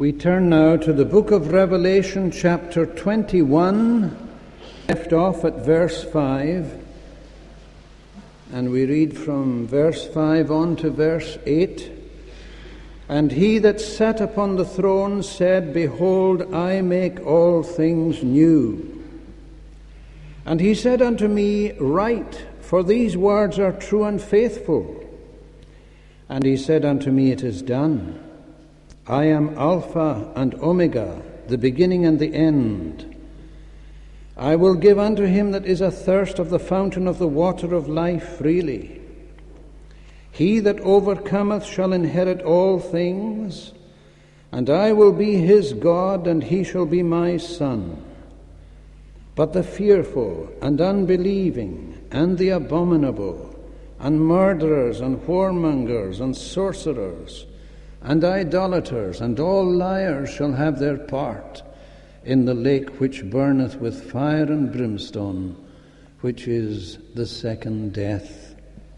We turn now to the book of Revelation, chapter 21, left off at verse 5, and we read from verse 5 on to verse 8. And he that sat upon the throne said, Behold, I make all things new. And he said unto me, Write, for these words are true and faithful. And he said unto me, It is done. I am Alpha and Omega, the beginning and the end. I will give unto him that is athirst of the fountain of the water of life freely. He that overcometh shall inherit all things, and I will be his God, and he shall be my son. But the fearful and unbelieving and the abominable and murderers and whoremongers and sorcerers and idolaters and all liars shall have their part in the lake which burneth with fire and brimstone, which is the second death.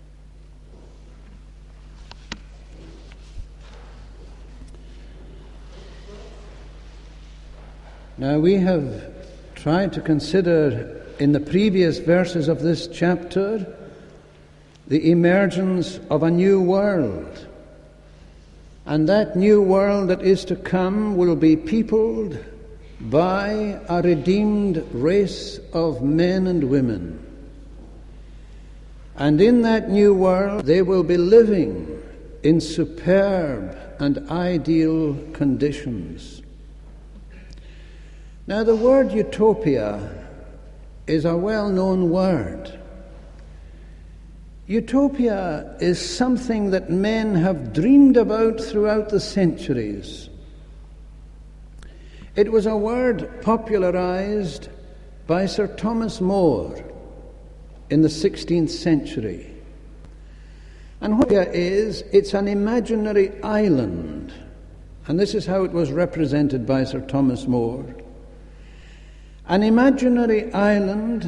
Now we have tried to consider in the previous verses of this chapter the emergence of a new world. And that new world that is to come will be peopled by a redeemed race of men and women. And in that new world they will be living in superb and ideal conditions. Now the word utopia is a well-known word. Utopia is something that men have dreamed about throughout the centuries. It was a word popularized by Sir Thomas More in the 16th century. And what utopia is, it's an imaginary island. And this is how it was represented by Sir Thomas More. An imaginary island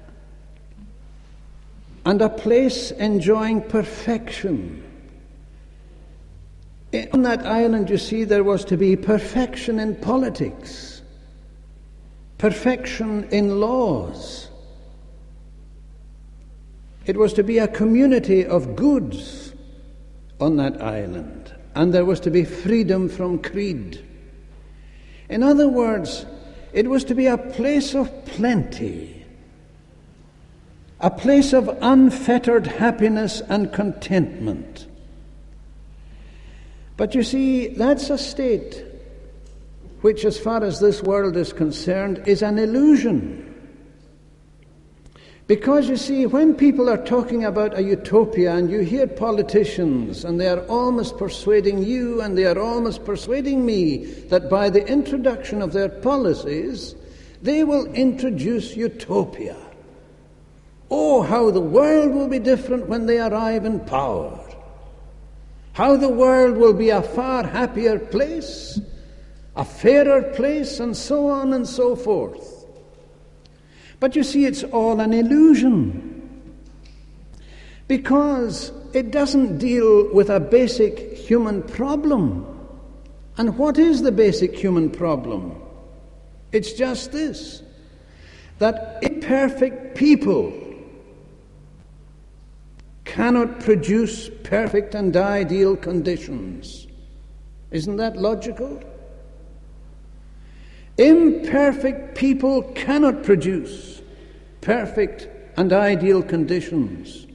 and a place enjoying perfection. On that island, you see, there was to be perfection in politics, perfection in laws. It was to be a community of goods on that island, and there was to be freedom from creed. In other words, it was to be a place of plenty, a place of unfettered happiness and contentment. But you see, that's a state which, as far as this world is concerned, is an illusion. Because you see, when people are talking about a utopia and you hear politicians and they are almost persuading you and they are almost persuading me that by the introduction of their policies, they will introduce utopia. Oh, how the world will be different when they arrive in power. How the world will be a far happier place, a fairer place, and so on and so forth. But you see, it's all an illusion, because it doesn't deal with a basic human problem. And what is the basic human problem? It's just this, that imperfect people cannot produce perfect and ideal conditions. Isn't that logical? Imperfect people cannot produce perfect and ideal conditions.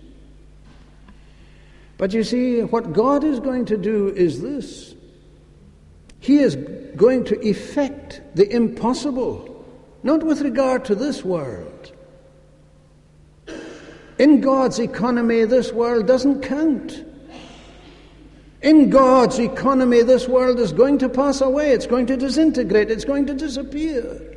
But you see, what God is going to do is this. He is going to effect the impossible, not with regard to this world. In God's economy, this world doesn't count. In God's economy, this world is going to pass away. It's going to disintegrate. It's going to disappear.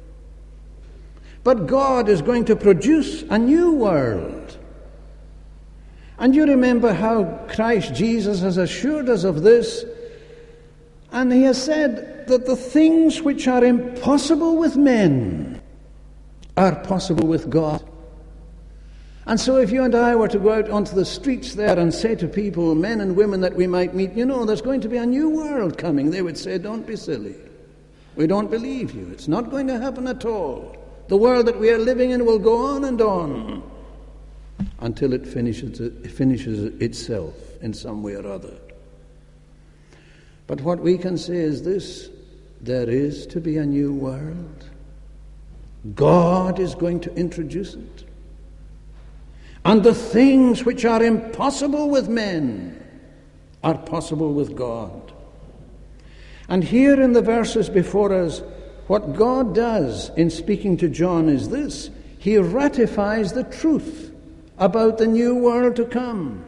But God is going to produce a new world. And you remember how Christ Jesus has assured us of this. And he has said that the things which are impossible with men are possible with God. And so if you and I were to go out onto the streets there and say to people, men and women that we might meet, there's going to be a new world coming, they would say, don't be silly. We don't believe you. It's not going to happen at all. The world that we are living in will go on and on until it finishes itself in some way or other. But what we can say is this: there is to be a new world. God is going to introduce it. And the things which are impossible with men are possible with God. And here in the verses before us, what God does in speaking to John is this: he ratifies the truth about the new world to come.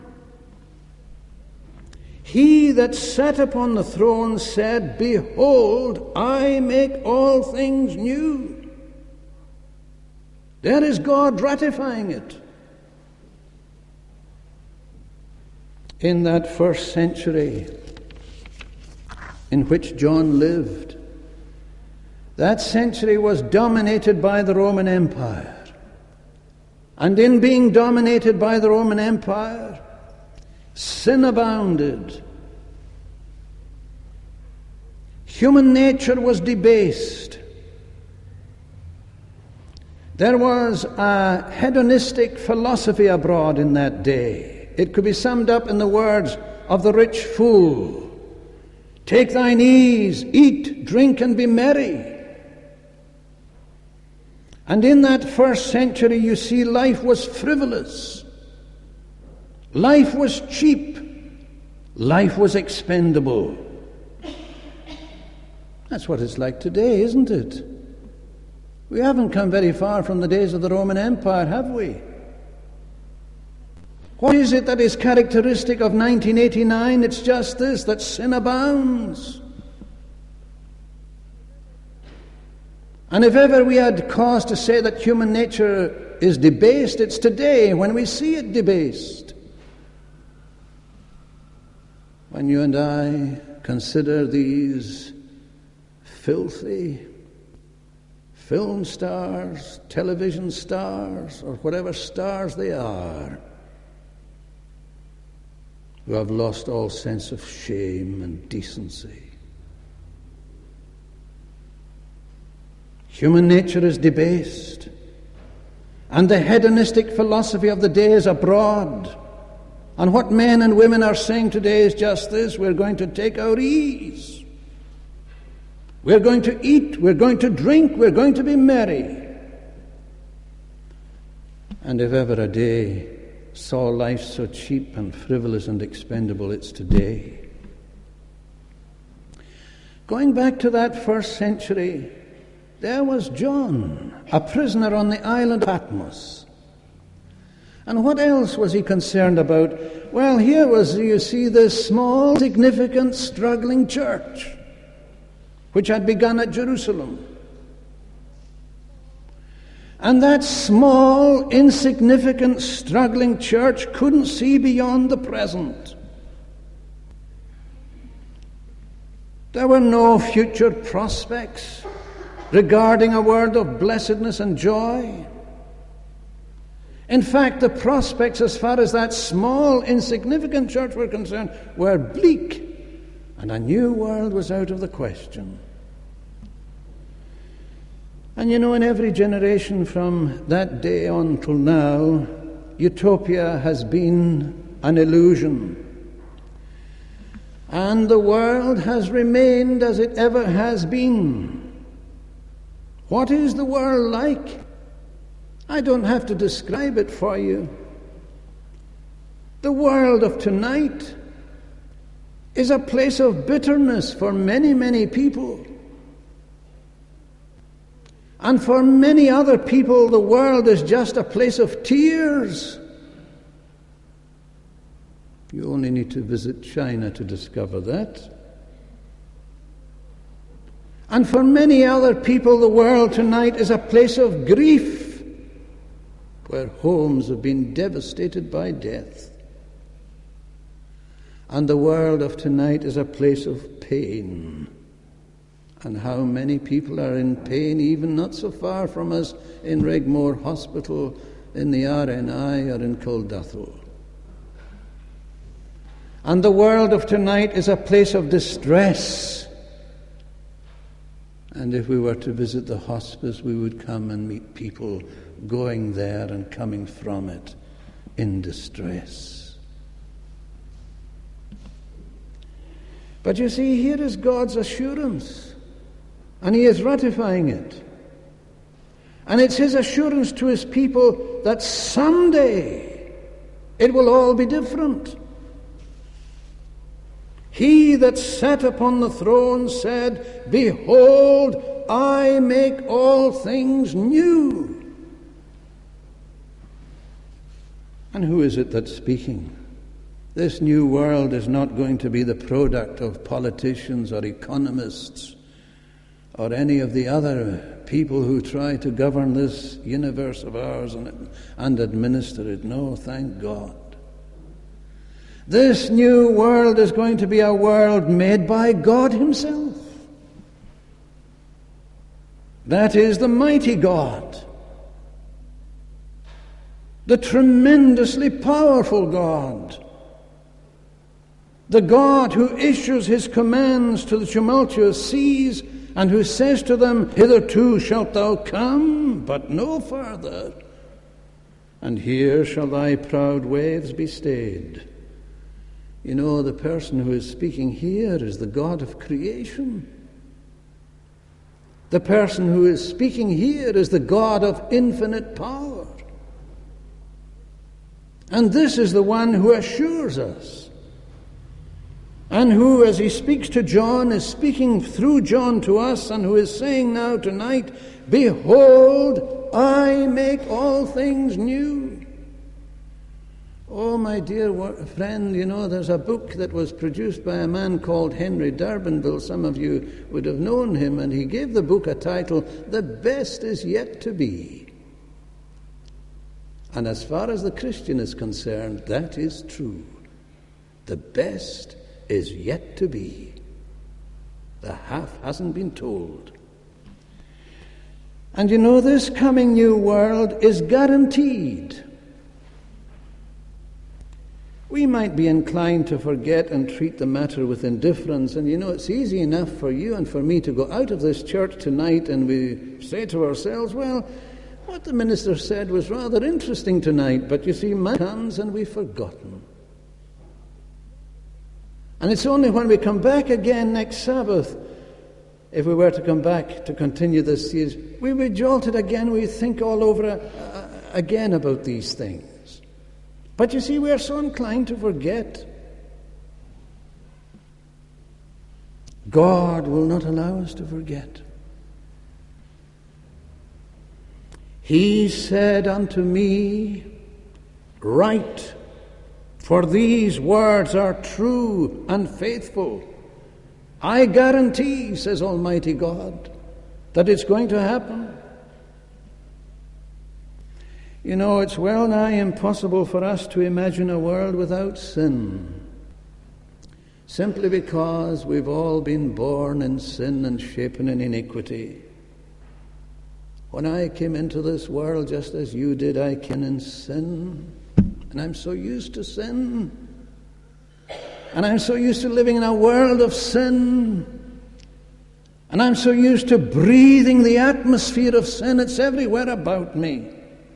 He that sat upon the throne said, "Behold, I make all things new." There is God ratifying it. In that first century in which John lived, that century was dominated by the Roman Empire. And in being dominated by the Roman Empire, sin abounded. Human nature was debased. There was a hedonistic philosophy abroad in that day. It could be summed up in the words of the rich fool: "Take thine ease, eat, drink, and be merry." And in that first century, you see, life was frivolous. Life was cheap. Life was expendable. That's what it's like today, isn't it? We haven't come very far from the days of the Roman Empire, have we? What is it that is characteristic of 1989? It's just this, that sin abounds. And if ever we had cause to say that human nature is debased, it's today when we see it debased. When you and I consider these filthy film stars, television stars, or whatever stars they are, who have lost all sense of shame and decency. Human nature is debased, and the hedonistic philosophy of the day is abroad. And what men and women are saying today is just this: we're going to take our ease. We're going to eat, we're going to drink, we're going to be merry. And if ever a day saw life so cheap and frivolous and expendable, it's today. Going back to that first century, there was John, a prisoner on the island of Patmos. And what else was he concerned about? Well, here was, you see, this small, significant, struggling church, which had begun at Jerusalem. And that small, insignificant, struggling church couldn't see beyond the present. There were no future prospects regarding a world of blessedness and joy. In fact, the prospects as far as that small, insignificant church were concerned were bleak, and a new world was out of the question. And you know, in every generation from that day on till now, utopia has been an illusion. And the world has remained as it ever has been. What is the world like? I don't have to describe it for you. The world of tonight is a place of bitterness for many, many people. And for many other people, the world is just a place of tears. You only need to visit China to discover that. And for many other people, the world tonight is a place of grief, where homes have been devastated by death. And the world of tonight is a place of pain. And how many people are in pain, even not so far from us in Regmore Hospital, in the RNI or in Kilduthel. And the world of tonight is a place of distress. And if we were to visit the hospice, we would come and meet people going there and coming from it in distress. But you see, here is God's assurance, and He is ratifying it. And it's His assurance to His people that someday it will all be different. He that sat upon the throne said, "Behold, I make all things new." And who is it that's speaking? This new world is not going to be the product of politicians or economists or any of the other people who try to govern this universe of ours and administer it. No, thank God. This new world is going to be a world made by God Himself. That is the mighty God, the tremendously powerful God, the God who issues His commands to the tumultuous seas and who says to them, "Hitherto shalt thou come, but no further, and here shall thy proud waves be stayed." You know, the person who is speaking here is the God of creation. The person who is speaking here is the God of infinite power. And this is the one who assures us, and who, as he speaks to John, is speaking through John to us, and who is saying now tonight, "Behold, I make all things new." Oh, my dear friend, you know, there's a book that was produced by a man called Henry Durbinville. Some of you would have known him, and he gave the book a title, "The Best Is Yet to Be." And as far as the Christian is concerned, that is true. The best is yet to be. The half hasn't been told. And you know, this coming new world is guaranteed. We might be inclined to forget and treat the matter with indifference. And you know, it's easy enough for you and for me to go out of this church tonight and we say to ourselves, well, what the minister said was rather interesting tonight, but you see, man comes and we've forgotten. And it's only when we come back again next Sabbath, if we were to come back to continue this series, we be jolted again, we think all over again about these things. But you see, we are so inclined to forget. God will not allow us to forget. He said unto me, "Write, for these words are true and faithful." I guarantee, says Almighty God, that it's going to happen. You know, it's well nigh impossible for us to imagine a world without sin, simply because we've all been born in sin and shapen in iniquity. When I came into this world, just as you did, I came in sin, and I'm so used to sin, and I'm so used to living in a world of sin, and I'm so used to breathing the atmosphere of sin. It's everywhere about me,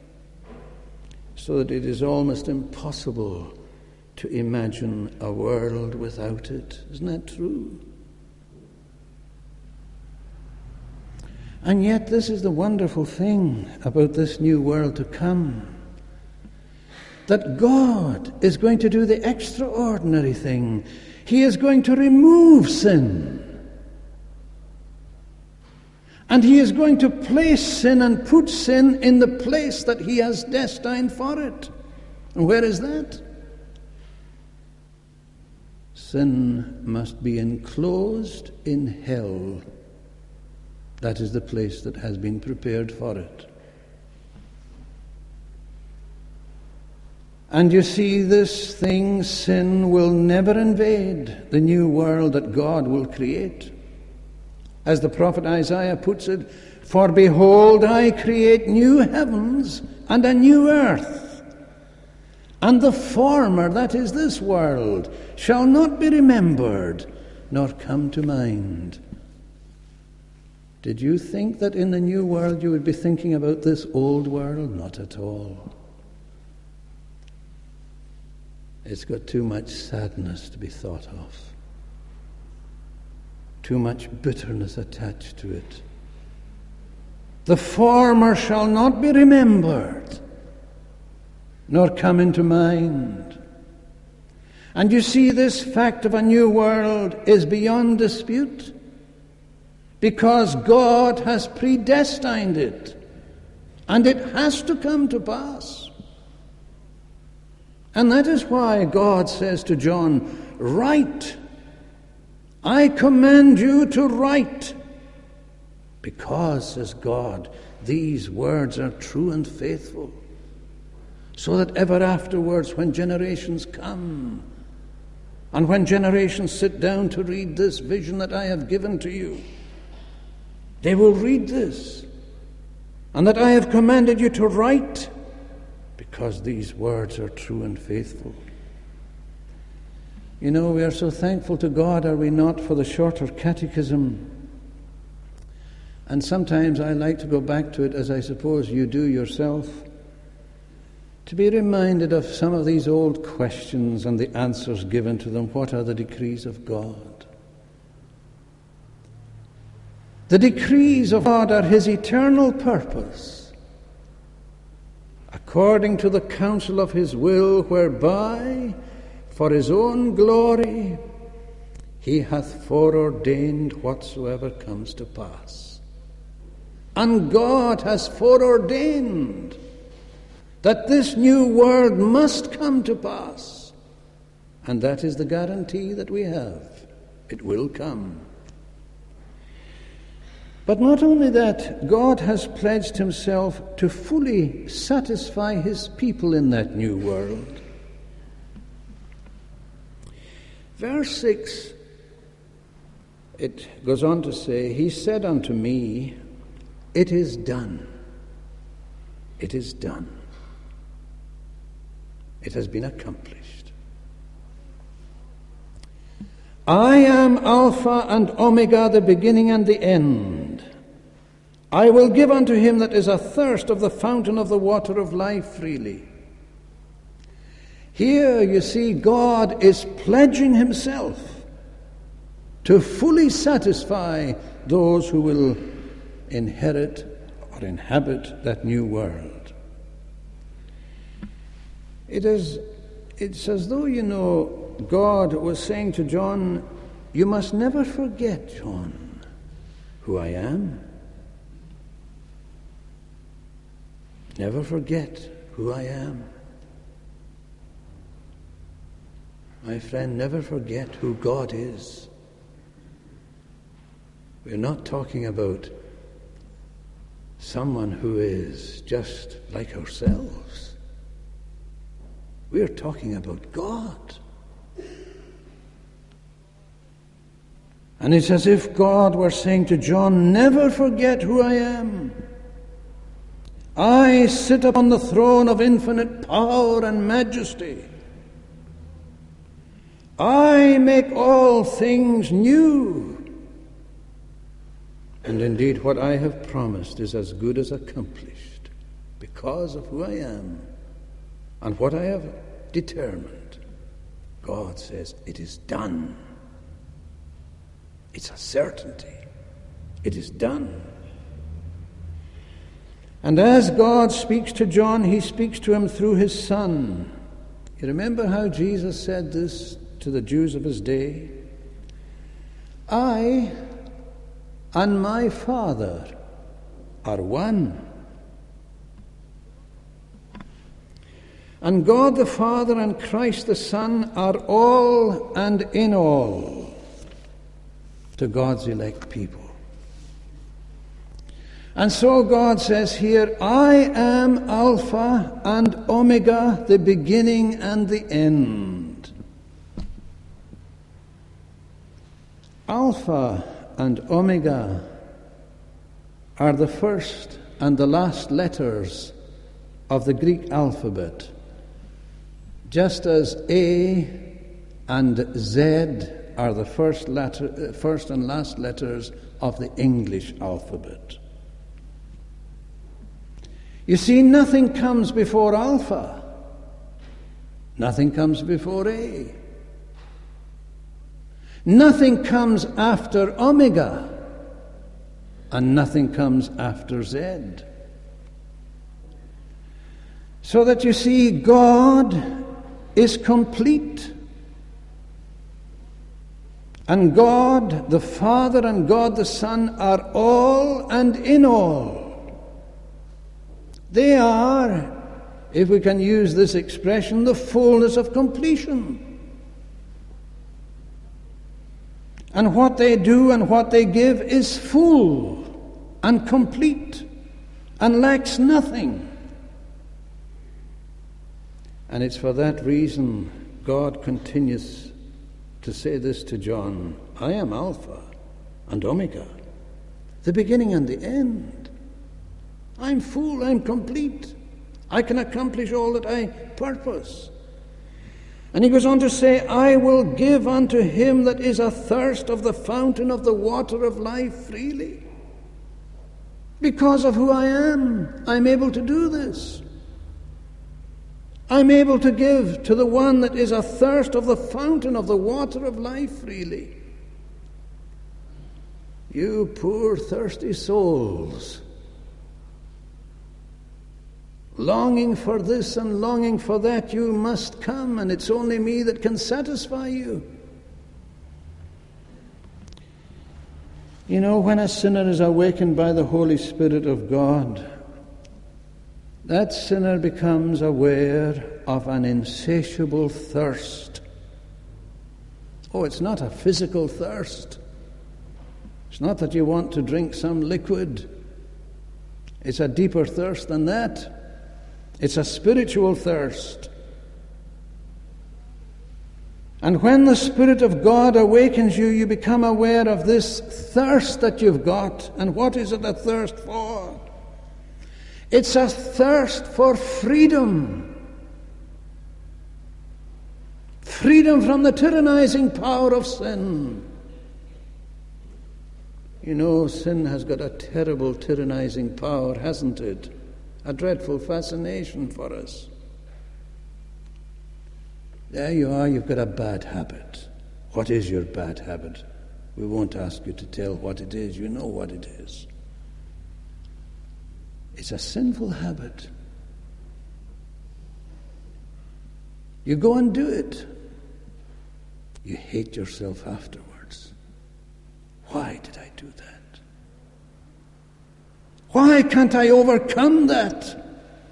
so that it is almost impossible to imagine a world without it. Isn't that true? And yet this is the wonderful thing about this new world to come, that God is going to do the extraordinary thing. He is going to remove sin. And He is going to place sin and put sin in the place that He has destined for it. And where is that? Sin must be enclosed in hell. That is the place that has been prepared for it. And you see, this thing, sin, will never invade the new world that God will create. As the prophet Isaiah puts it, "For behold, I create new heavens and a new earth, and the former," that is this world, "shall not be remembered, nor come to mind." Did you think that in the new world you would be thinking about this old world? Not at all. It's got too much sadness to be thought of. Too much bitterness attached to it. The former shall not be remembered, nor come into mind. And you see, this fact of a new world is beyond dispute, because God has predestined it, and it has to come to pass. And that is why God says to John, "Write. I command you to write." Because, says God, these words are true and faithful, so that ever afterwards, when generations come, and when generations sit down to read this vision that I have given to you, they will read this, and that I have commanded you to write, because these words are true and faithful. You know, we are so thankful to God, are we not, for the shorter catechism? And sometimes I like to go back to it, as I suppose you do yourself, to be reminded of some of these old questions and the answers given to them. What are the decrees of God? The decrees of God are his eternal purpose, according to the counsel of his will, whereby, for his own glory, he hath foreordained whatsoever comes to pass. And God has foreordained that this new world must come to pass. And that is the guarantee that we have. It will come. But not only that, God has pledged himself to fully satisfy his people in that new world. Verse 6, it goes on to say, "He said unto me, It is done. It is done. It has been accomplished. I am Alpha and Omega, the beginning and the end. I will give unto him that is athirst of the fountain of the water of life freely." Here you see God is pledging himself to fully satisfy those who will inherit or inhabit that new world. It's as though, you know, God was saying to John, "You must never forget, John, who I am. Never forget who I am. My friend, never forget who God is." We're not talking about someone who is just like ourselves. We're talking about God. And it's as if God were saying to John, "Never forget who I am. I sit upon the throne of infinite power and majesty. I make all things new. And indeed, what I have promised is as good as accomplished because of who I am and what I have determined." God says, "It is done." It's a certainty. It is done. And as God speaks to John, he speaks to him through his Son. You remember how Jesus said this to the Jews of his day? "I and my Father are one." And God the Father and Christ the Son are all and in all to God's elect people. And so God says here, "I am Alpha and Omega, the beginning and the end." Alpha and Omega are the first and the last letters of the Greek alphabet, just as A and Z are the first and last letters of the English alphabet. You see, nothing comes before Alpha. Nothing comes before A. Nothing comes after Omega. And nothing comes after Z. So that you see, God is complete. And God the Father and God the Son are all and in all. They are, if we can use this expression, the fullness of completion. And what they do and what they give is full and complete and lacks nothing. And it's for that reason God continues to say this to John: I am Alpha and Omega, the beginning and the end. I'm full, I'm complete. I can accomplish all that I purpose. And he goes on to say, I will give unto him that is athirst of the fountain of the water of life freely. Because of who I am, I'm able to do this. I'm able to give to the one that is athirst of the fountain of the water of life freely. You poor thirsty souls, longing for this and longing for that, you must come, and it's only me that can satisfy you. You know, when a sinner is awakened by the Holy Spirit of God, that sinner becomes aware of an insatiable thirst. Oh, it's not a physical thirst. It's not that you want to drink some liquid. It's a deeper thirst than that. It's a spiritual thirst. And when the Spirit of God awakens you, you become aware of this thirst that you've got. And what is it a thirst for? It's a thirst for freedom. Freedom from the tyrannizing power of sin. You know, sin has got a terrible tyrannizing power, hasn't it? A dreadful fascination for us. There you are, you've got a bad habit. What is your bad habit? We won't ask you to tell what it is. You know what it is. It's a sinful habit. You go and do it. You hate yourself afterwards. Why did I do that? Why can't I overcome that?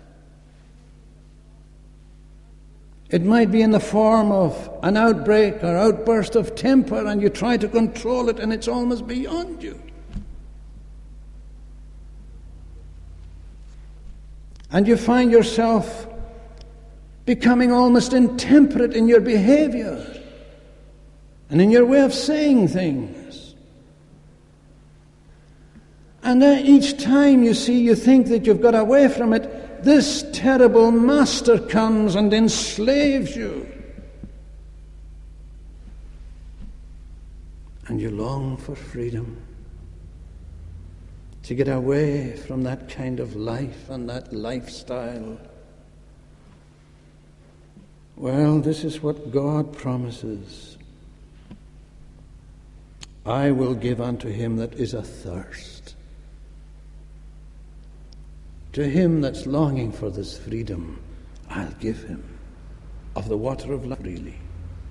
It might be in the form of an outbreak or outburst of temper, and you try to control it, and it's almost beyond you. And you find yourself becoming almost intemperate in your behavior and in your way of saying things. And then each time you think that you've got away from it, this terrible master comes and enslaves you. And you long for freedom, to get away from that kind of life and that lifestyle. Well, this is what God promises. I will give unto him that is athirst. To him that's longing for this freedom, I'll give him of the water of life freely.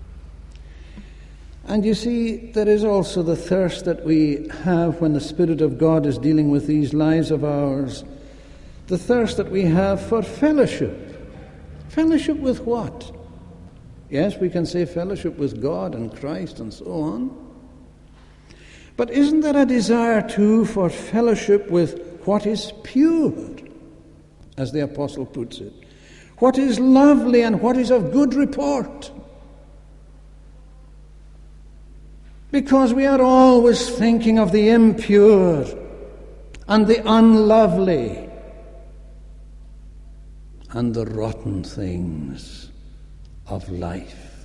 And you see, there is also the thirst that we have when the Spirit of God is dealing with these lives of ours. The thirst that we have for fellowship. Fellowship with what? Yes, we can say fellowship with God and Christ and so on. But isn't there a desire too for fellowship with what is pure, as the apostle puts it? What is lovely and what is of good report? Because we are always thinking of the impure and the unlovely and the rotten things of life.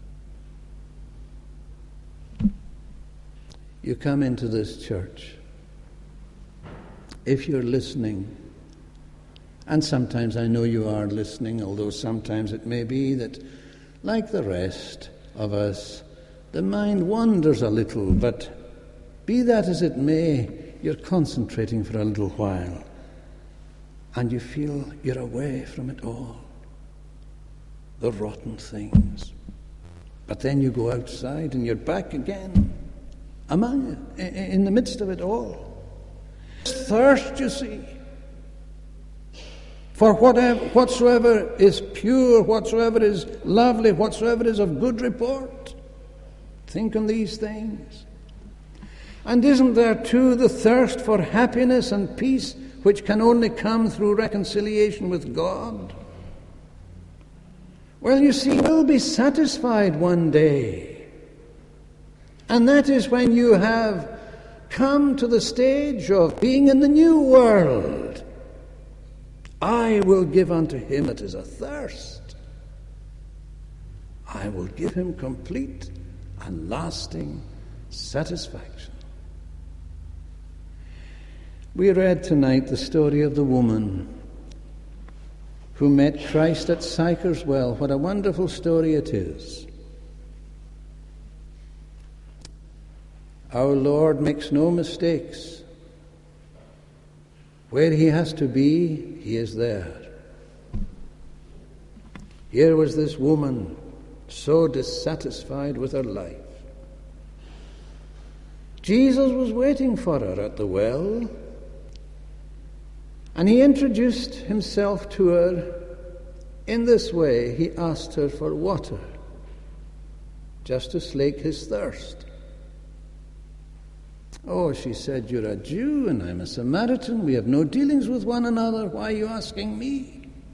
You come into this church, if you're listening, and sometimes I know you are listening, although sometimes it may be that, like the rest of us, the mind wanders a little, but be that as it may, you're concentrating for a little while, and you feel you're away from it all, the rotten things. But then you go outside and you're back again, among it, in the midst of it all. Thirst, you see, for whatsoever is pure, whatsoever is lovely, whatsoever is of good report. Think on these things. And isn't there too the thirst for happiness and peace, which can only come through reconciliation with God? Well, you see, you'll be satisfied one day. And that is when you have come to the stage of being in the new world. I will give unto him that is athirst. I will give him complete and lasting satisfaction. We read tonight the story of the woman who met Christ at Sychar's Well. What a wonderful story it is. Our Lord makes no mistakes. Where he has to be, he is there. Here was this woman so dissatisfied with her life. Jesus was waiting for her at the well, and he introduced himself to her in this way. He asked her for water, just to slake his thirst. Oh, she said, you're a Jew and I'm a Samaritan. We have no dealings with one another. Why are you asking me?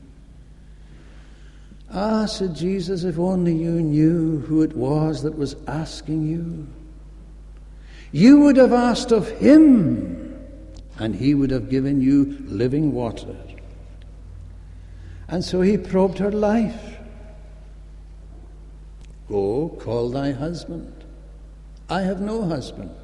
Ah, said Jesus, if only you knew who it was that was asking you. You would have asked of him, and he would have given you living water. And so he probed her life. Go, call thy husband. I have no husband.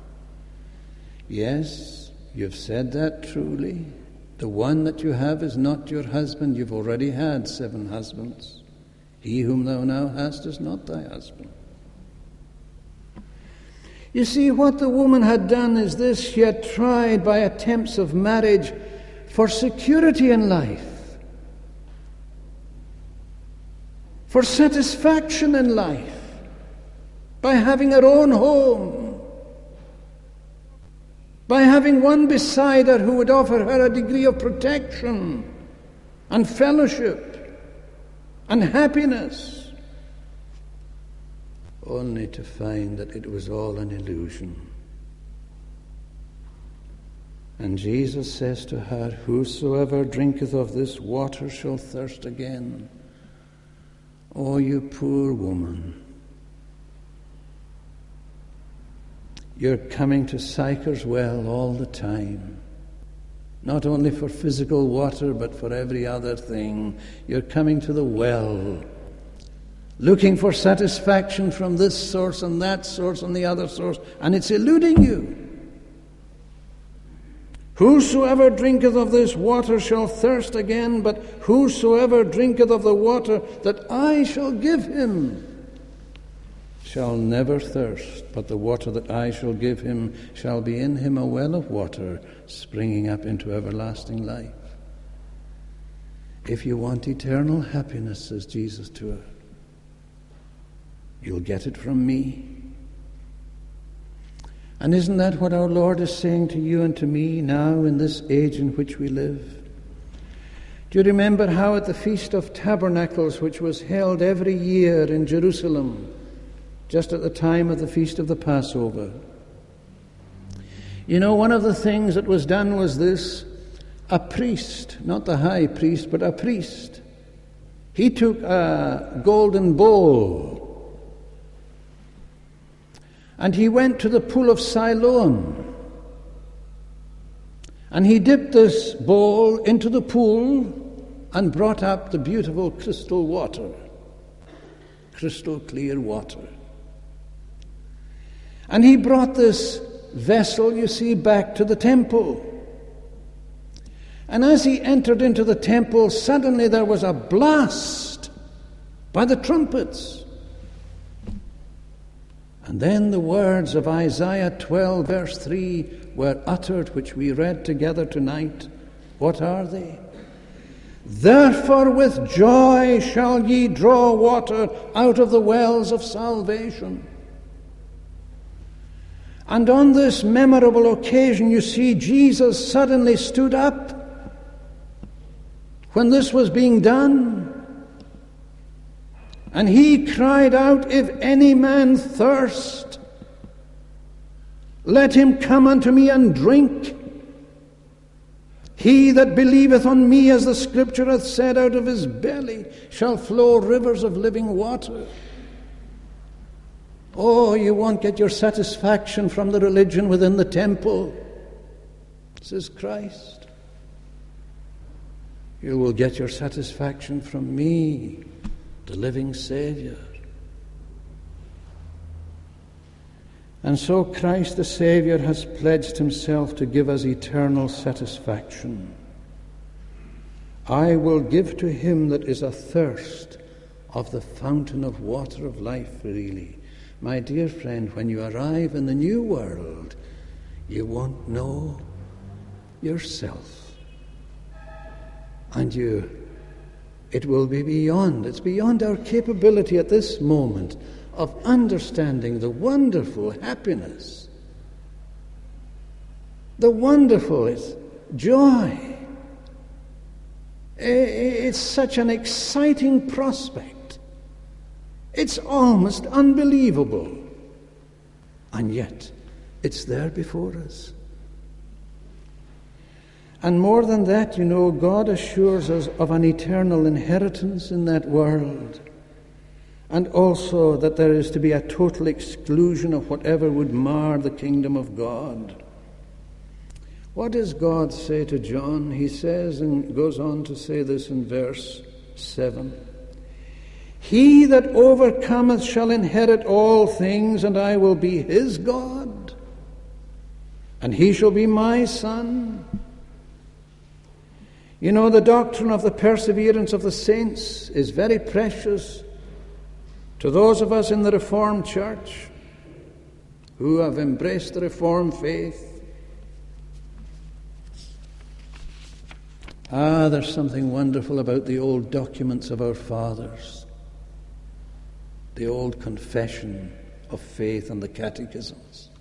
Yes, you've said that truly. The one that you have is not your husband. You've already had 7 husbands. He whom thou now hast is not thy husband. You see, what the woman had done is this. She had tried by attempts of marriage for security in life, for satisfaction in life, by having her own home, by having one beside her who would offer her a degree of protection and fellowship and happiness, only to find that it was all an illusion. And Jesus says to her, whosoever drinketh of this water shall thirst again. Oh, you poor woman. You're coming to Sychar's Well all the time. Not only for physical water, but for every other thing. You're coming to the well, looking for satisfaction from this source and that source and the other source, and it's eluding you. Whosoever drinketh of this water shall thirst again, but whosoever drinketh of the water that I shall give him shall never thirst, but the water that I shall give him shall be in him a well of water springing up into everlasting life. If you want eternal happiness, says Jesus to her, you'll get it from me. And isn't that what our Lord is saying to you and to me now in this age in which we live? Do you remember how at the Feast of Tabernacles, which was held every year in Jerusalem, just at the time of the Feast of the Passover, you know, one of the things that was done was this. A priest, not the high priest, but a priest, he took a golden bowl, And he went to the pool of Siloam. And he dipped this bowl into the pool and brought up the beautiful crystal water. Crystal clear water. And he brought this vessel, you see, back to the temple. And as he entered into the temple, suddenly there was a blast by the trumpets. And then the words of Isaiah 12, verse 3 were uttered, which we read together tonight. What are they? Therefore with joy shall ye draw water out of the wells of salvation. And on this memorable occasion, you see, Jesus suddenly stood up when this was being done. And he cried out, if any man thirst, let him come unto me and drink. He that believeth on me, as the Scripture hath said, out of his belly shall flow rivers of living water. Oh, you won't get your satisfaction from the religion within the temple, says Christ. You will get your satisfaction from me, the living Savior. And so Christ the Savior has pledged himself to give us eternal satisfaction. I will give to him that is athirst of the fountain of water of life freely. My dear friend, when you arrive in the new world, you won't know yourself. And it will be it's beyond our capability at this moment of understanding the wonderful happiness, the wonderful joy. It's such an exciting prospect. It's almost unbelievable. And yet, it's there before us. And more than that, you know, God assures us of an eternal inheritance in that world. And also that there is to be a total exclusion of whatever would mar the kingdom of God. What does God say to John? He says, and goes on to say this in verse 7. He that overcometh shall inherit all things, and I will be his God, and he shall be my son. You know, the doctrine of the perseverance of the saints is very precious to those of us in the Reformed Church who have embraced the Reformed faith. There's something wonderful about the old documents of our fathers, the old confession of faith and the catechisms.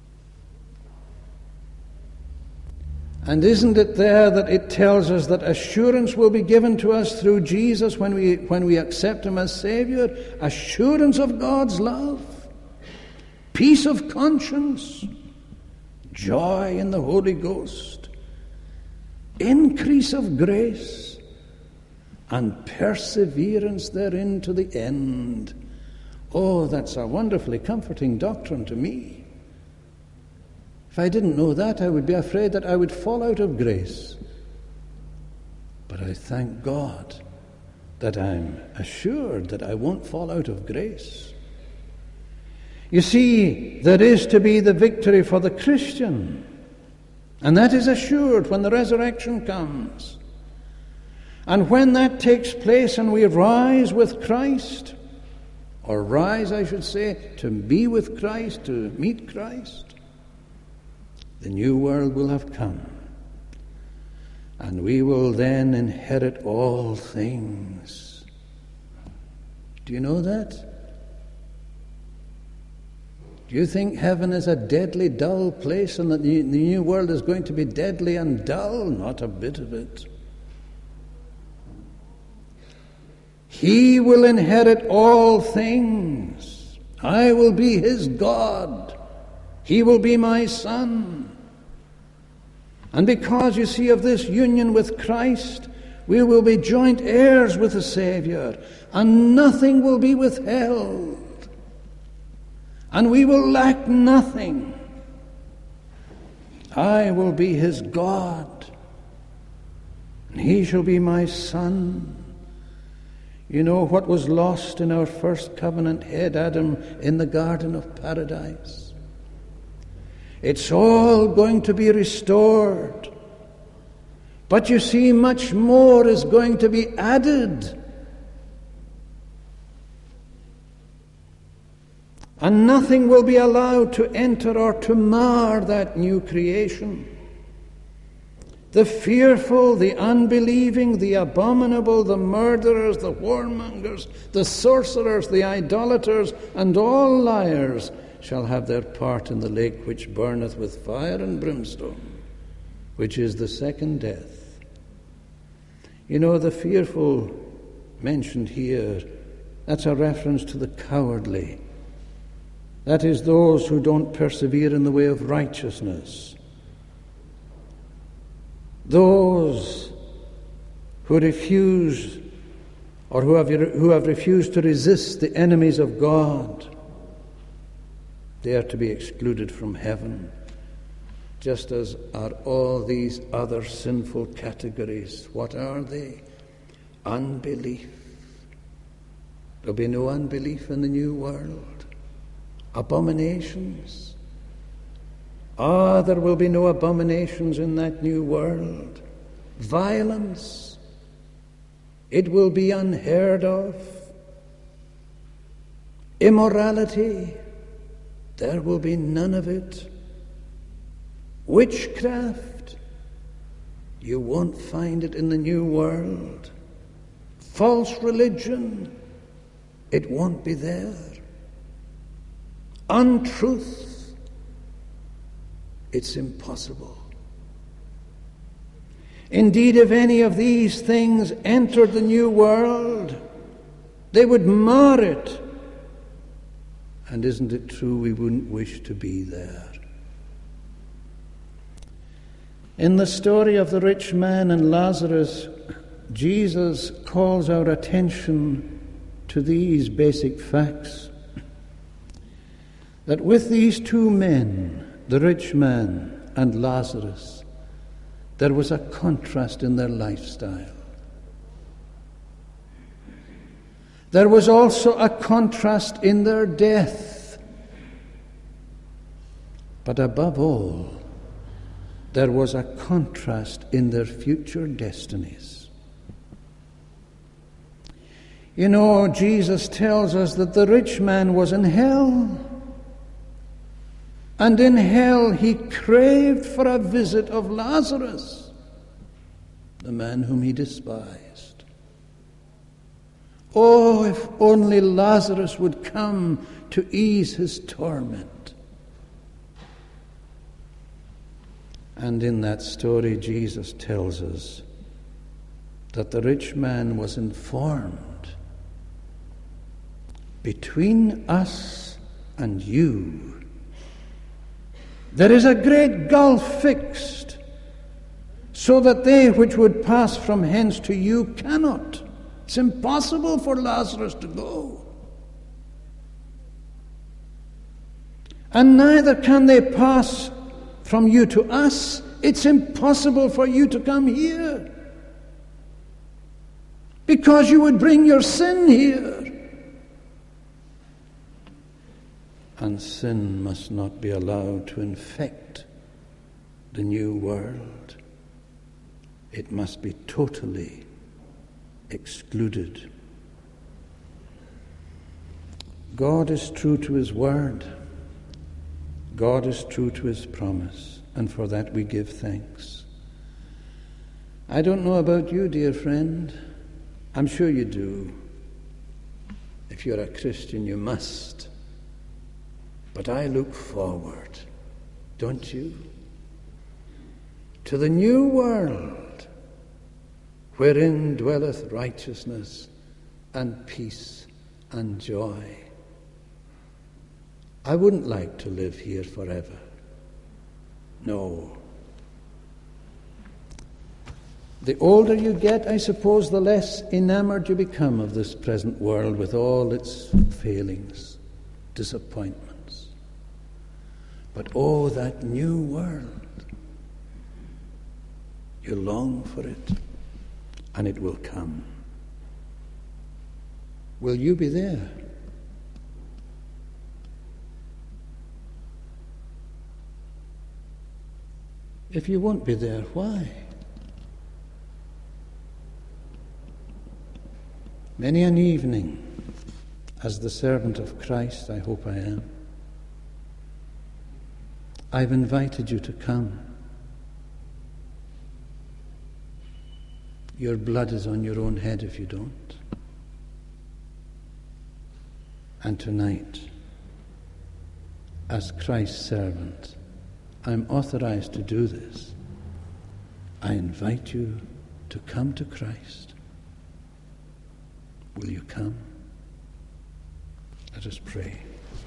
And isn't it there that it tells us that assurance will be given to us through Jesus when we accept him as Savior? Assurance of God's love, peace of conscience, joy in the Holy Ghost, increase of grace, and perseverance therein to the end. Oh, that's a wonderfully comforting doctrine to me. If I didn't know that, I would be afraid that I would fall out of grace. But I thank God that I'm assured that I won't fall out of grace. You see, there is to be the victory for the Christian, and that is assured when the resurrection comes. And when that takes place and we rise with Christ, or rise, I should say, to be with Christ, to meet Christ, the new world will have come, and we will then inherit all things. Do you know that? Do you think heaven is a deadly dull place and that the new world is going to be deadly and dull? Not a bit of it. He will inherit all things. I will be his God. He will be my son. And because, you see, of this union with Christ, we will be joint heirs with the Savior, and nothing will be withheld. and we will lack nothing. I will be his God, and he shall be my son. You know what was lost in our first covenant head, Adam, in the Garden of Paradise? It's all going to be restored. But you see, much more is going to be added. And nothing will be allowed to enter or to mar that new creation. The fearful, the unbelieving, the abominable, the murderers, the whoremongers, the sorcerers, the idolaters, and all liars shall have their part in the lake which burneth with fire and brimstone, which is the second death. You know, the fearful mentioned here, that's a reference to the cowardly. That is those who don't persevere in the way of righteousness. Those who refuse or who have refused to resist the enemies of God, they are to be excluded from heaven, just as are all these other sinful categories. What are they? Unbelief. There'll be no unbelief in the new world. Abominations. There will be no abominations in that new world. Violence. It will be unheard of. Immorality. There will be none of it. Witchcraft. You won't find it in the new world. False religion. It won't be there. Untruth. It's impossible. Indeed, if any of these things entered the new world, they would mar it. And isn't it true we wouldn't wish to be there? In the story of the rich man and Lazarus, Jesus calls our attention to these basic facts. That with these two men, the rich man and Lazarus, there was a contrast in their lifestyle. There was also a contrast in their death. But above all, there was a contrast in their future destinies. You know, Jesus tells us that the rich man was in hell. And in hell he craved for a visit of Lazarus, the man whom he despised. Oh, if only Lazarus would come to ease his torment. And in that story, Jesus tells us that the rich man was informed, between us and you, there is a great gulf fixed, so that they which would pass from hence to you cannot. It's impossible for Lazarus to go. And neither can they pass from you to us. It's impossible for you to come here, because you would bring your sin here. And sin must not be allowed to infect the new world. It must be totally excluded. God is true to his word. God is true to his promise, and for that we give thanks. I don't know about you, dear friend. I'm sure you do. If you're a Christian, you must. But I look forward, don't you, to the new world wherein dwelleth righteousness and peace and joy. I wouldn't like to live here forever. No. The older you get, I suppose, the less enamored you become of this present world with all its failings, disappointments. But oh, that new world. You long for it, and it will come. Will you be there? If you won't be there, why? Many an evening, as the servant of Christ, I hope I am, I've invited you to come. Your blood is on your own head if you don't. And tonight, as Christ's servant, I'm authorized to do this. I invite you to come to Christ. Will you come? Let us pray.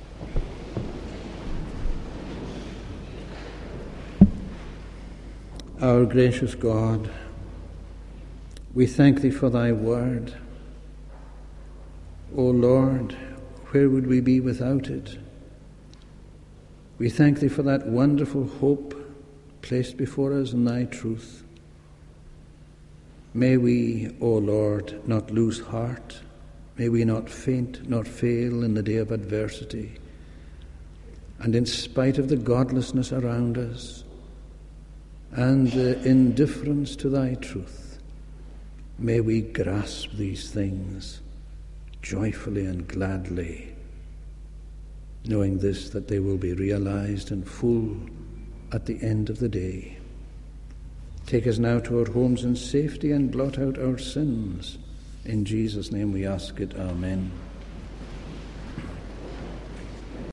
Our gracious God, we thank Thee for Thy word. O Lord, where would we be without it? We thank Thee for that wonderful hope placed before us in Thy truth. May we, O Lord, not lose heart. May we not faint, nor fail in the day of adversity. And in spite of the godlessness around us and the indifference to Thy truth, may we grasp these things joyfully and gladly, knowing this, that they will be realized in full at the end of the day. Take us now to our homes in safety and blot out our sins. In Jesus' name we ask it. Amen.